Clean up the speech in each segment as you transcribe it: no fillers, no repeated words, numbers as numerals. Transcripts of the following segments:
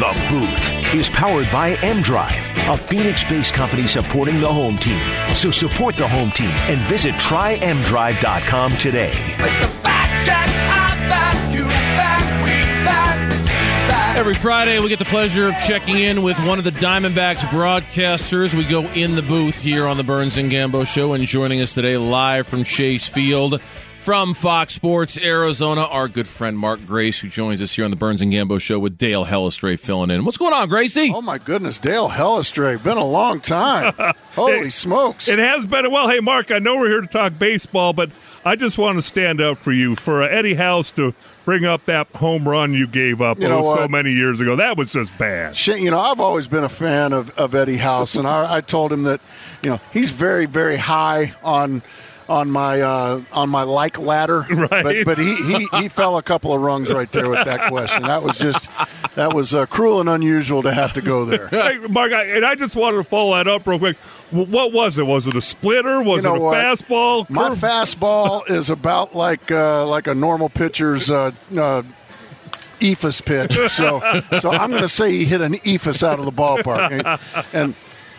The Booth is powered by M-Drive, a Phoenix-based company supporting the home team. So support the home team and visit trymdrive.com today. It's a fact check. I back you back, we back. Every Friday, we get the pleasure of checking in with one of the Diamondbacks broadcasters. We go in the booth here on the Burns and Gambo Show, and joining us today live from Chase Field from Fox Sports Arizona, our good friend Mark Grace, who joins us here on the Burns and Gambo Show with Dale Hellestray filling in. What's going on, Gracie? Oh, my goodness, Dale Hellestray. Been a long time. Holy smokes. It has been. Well, hey, Mark, I know we're here to talk baseball, but I just want to stand up for you. For Eddie House to bring up that home run you gave up so many years ago, that was just bad. I've always been a fan of Eddie House, and I told him that, he's very, very high on my like ladder, right? But he fell a couple of rungs right there with that question. That was cruel and unusual to have to go there. Hey, Mark, I just wanted to follow that up real quick. What was it? Was it a splitter? Was it a fastball? My fastball is about like a normal pitcher's ephus pitch. So I'm going to say he hit an ephus out of the ballpark, and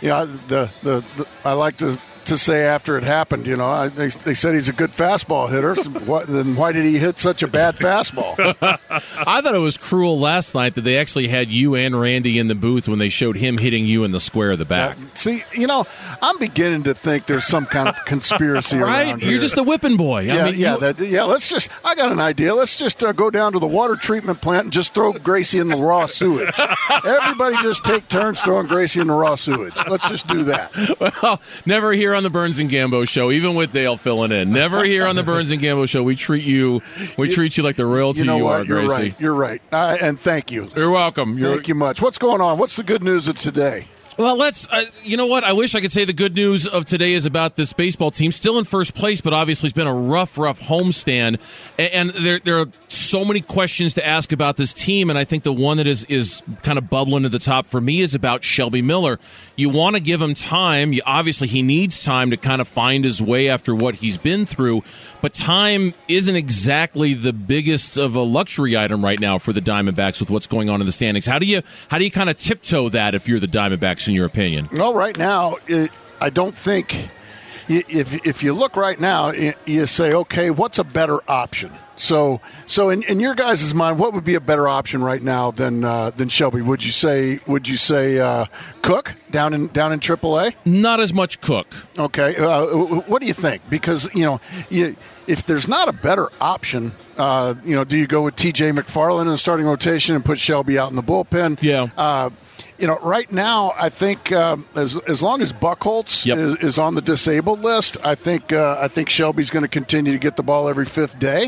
I like to say after it happened, they said he's a good fastball hitter. Then why did he hit such a bad fastball? I thought it was cruel last night that they actually had you and Randy in the booth when they showed him hitting you in the square of the back. See, I'm beginning to think there's some kind of conspiracy around here. You're just a whipping boy. I got an idea. Let's just go down to the water treatment plant and just throw Gracie in the raw sewage. Everybody just take turns throwing Gracie in the raw sewage. Let's just do that. Well, never here on the Burns and Gambo Show, even with Dale filling in. Never here on the Burns and Gambo Show. We treat you like the royalty you are, Gracie. You're right. And thank you. You're welcome. Thank you much. What's going on? What's the good news of today? Well, you know what? I wish I could say the good news of today is about this baseball team. Still in first place, but obviously it's been a rough homestand. And there are so many questions to ask about this team, and I think the one that is kind of bubbling to the top for me is about Shelby Miller. You want to give him time. Obviously, he needs time to kind of find his way after what he's been through, but time isn't exactly the biggest of a luxury item right now for the Diamondbacks with what's going on in the standings. How do you kind of tiptoe that if you're the Diamondbacks, in your opinion? Well, right now, I don't think if you look right now, you say, okay, what's a better option? So in your guys' mind, what would be a better option right now than Shelby? Would you say Cook down in AAA? Not as much Cook. Okay, what do you think? Because if there's not a better option, do you go with T.J. McFarland in the starting rotation and put Shelby out in the bullpen? Yeah. Right now, I think as long as Buchholz is on the disabled list, I think Shelby's going to continue to get the ball every fifth day.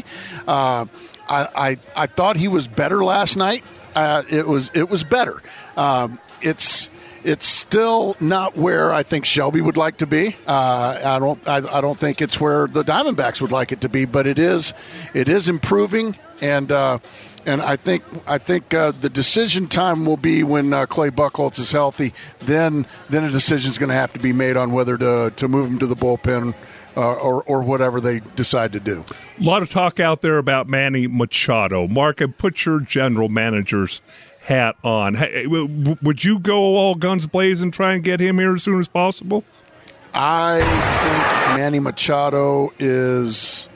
I thought he was better last night. It was better. It's still not where I think Shelby would like to be. I don't think it's where the Diamondbacks would like it to be, but it is improving, and I think the decision time will be when Clay Buchholz is healthy. Then a decision is going to have to be made on whether to move him to the bullpen or whatever they decide to do. A lot of talk out there about Manny Machado. Mark, put your general manager's hat on. Hey, would you go all guns blazing and try and get him here as soon as possible? I think Manny Machado is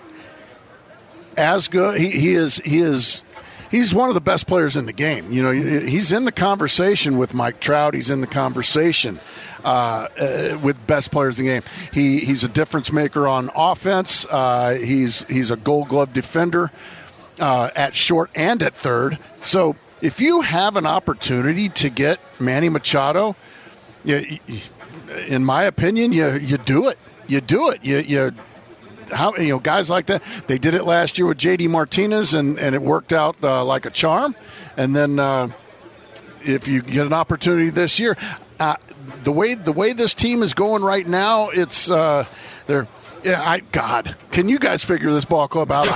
as good. He's one of the best players in the game. He's in the conversation with Mike Trout. He's in the conversation with best players in the game. He's a difference maker on offense. He's a Gold Glove defender at short and at third. So if you have an opportunity to get Manny Machado, in my opinion, you do it. You do it. Guys like that, they did it last year with J.D. Martinez, and it worked out like a charm. And then if you get an opportunity this year, the way this team is going right now, it's they're. Yeah, God, can you guys figure this ball club out?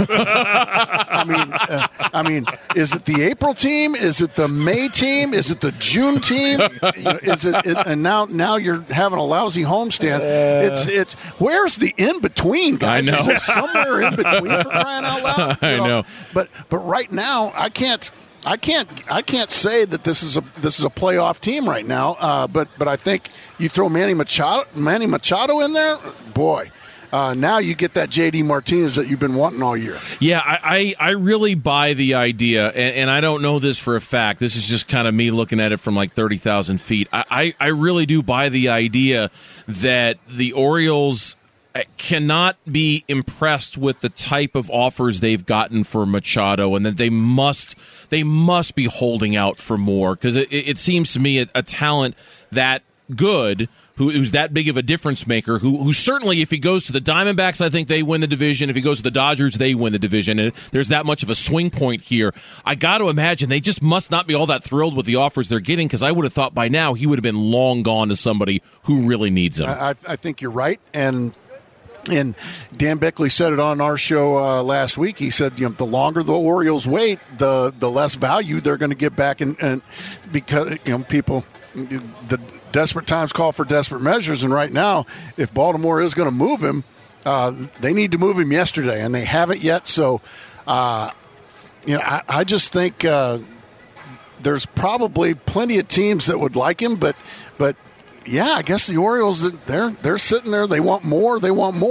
I mean, is it the April team? Is it the May team? Is it the June team? Is it? And now you're having a lousy homestand. It's where's the in between, guys? I know. Is there somewhere in between, for crying out loud? I know. But right now, I can't I can't say that this is a playoff team right now. But I think you throw Manny Machado in there, boy. Now you get that J.D. Martinez that you've been wanting all year. Yeah, I really buy the idea, and I don't know this for a fact. This is just kind of me looking at it from like 30,000 feet. I really do buy the idea that the Orioles cannot be impressed with the type of offers they've gotten for Machado, and that they must be holding out for more, because it seems to me a talent that good, who's that big of a difference maker, who certainly, if he goes to the Diamondbacks, I think they win the division. If he goes to the Dodgers, they win the division. And there's that much of a swing point here. I got to imagine they just must not be all that thrilled with the offers they're getting, because I would have thought by now he would have been long gone to somebody who really needs him. I think you're right, and Dan Bickley said it on our show last week. He said, the longer the Orioles wait, the less value they're going to get back, and because people, the desperate times call for desperate measures, and right now, if Baltimore is going to move him, they need to move him yesterday, and they haven't yet. So, I just think there's probably plenty of teams that would like him, but. Yeah, I guess the Orioles, they're sitting there. They want more.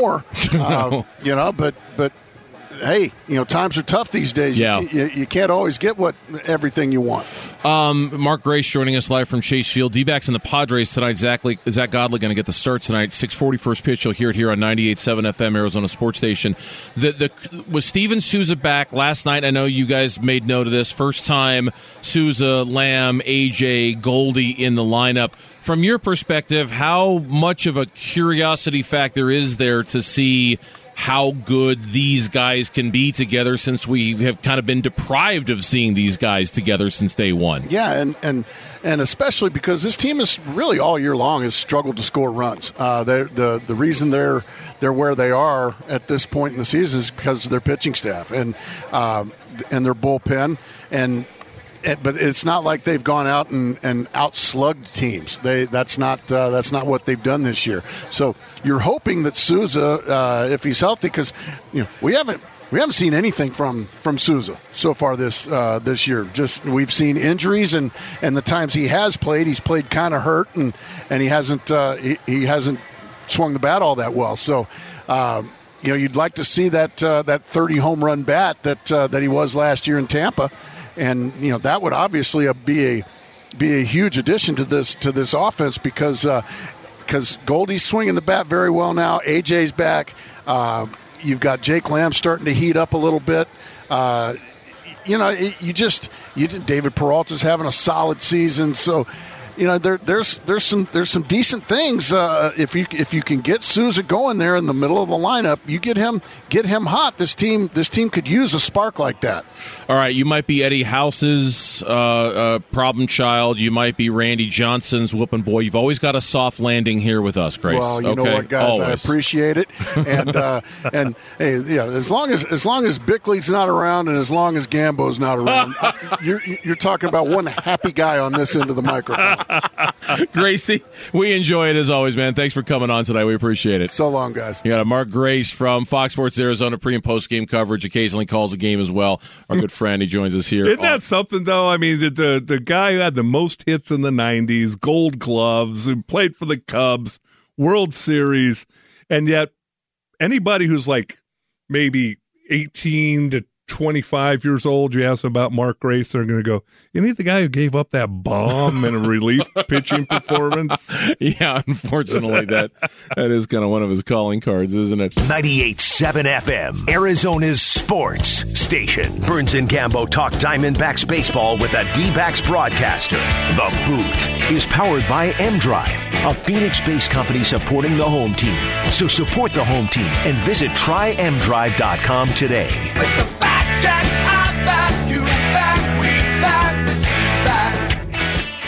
But hey, times are tough these days. Yeah. You can't always get everything you want. Mark Grace joining us live from Chase Field. D-backs and the Padres tonight. Zach Godley going to get the start tonight. 6:40 first pitch. You'll hear it here on 98.7 FM, Arizona Sports Station. Was Steven Souza back last night? I know you guys made note of this. First time Souza, Lamb, AJ, Goldie in the lineup. From your perspective, how much of a curiosity factor is there to see how good these guys can be together, since we have kind of been deprived of seeing these guys together since day one? Yeah, and especially because this team is really all year long has struggled to score runs. The reason they're where they are at this point in the season is because of their pitching staff and their bullpen, but it's not like they've gone out and outslugged teams. That's not what they've done this year. So you're hoping that Souza, if he's healthy, because we haven't seen anything from Souza so far this year. Just we've seen injuries, and the times he has played, he's played kind of hurt, and he hasn't swung the bat all that well. So. You'd like to see that 30 home run bat that he was last year in Tampa. And that would obviously be a huge addition to this offense, because Goldie's swinging the bat very well now. AJ's back. You've got Jake Lamb starting to heat up a little bit. David Peralta's having a solid season. So there's some decent things. If you can get Souza going there in the middle of the lineup, you get him hot. This team could use a spark like that. All right, you might be Eddie House's problem child. You might be Randy Johnson's whooping boy. You've always got a soft landing here with us, Grace. Well, you know what, guys, always. I appreciate it. And hey, yeah, as long as Bickley's not around and as long as Gambo's not around, you're talking about one happy guy on this end of the microphone. Gracie, we enjoy it as always, man. Thanks for coming on tonight. We appreciate it. So long, guys. You got Mark Grace from Fox Sports Arizona, pre- and post-game coverage. Occasionally calls the game as well. Our good friend, he joins us here. Isn't that something, though? I mean, the guy who had the most hits in the 90s, Gold Gloves, who played for the Cubs, World Series, and yet anybody who's like maybe 18 to 25 years old, you ask about Mark Grace, they're going to go, you need the guy who gave up that bomb in a relief pitching performance? Yeah, unfortunately, that is kind of one of his calling cards, isn't it? 98.7 FM, Arizona's sports station. Burns and Gambo talk Diamondbacks baseball with a D-backs broadcaster. The Booth is powered by M-Drive, a Phoenix-based company supporting the home team. So support the home team and visit trymdrive.com today. It's a fact check. I back you.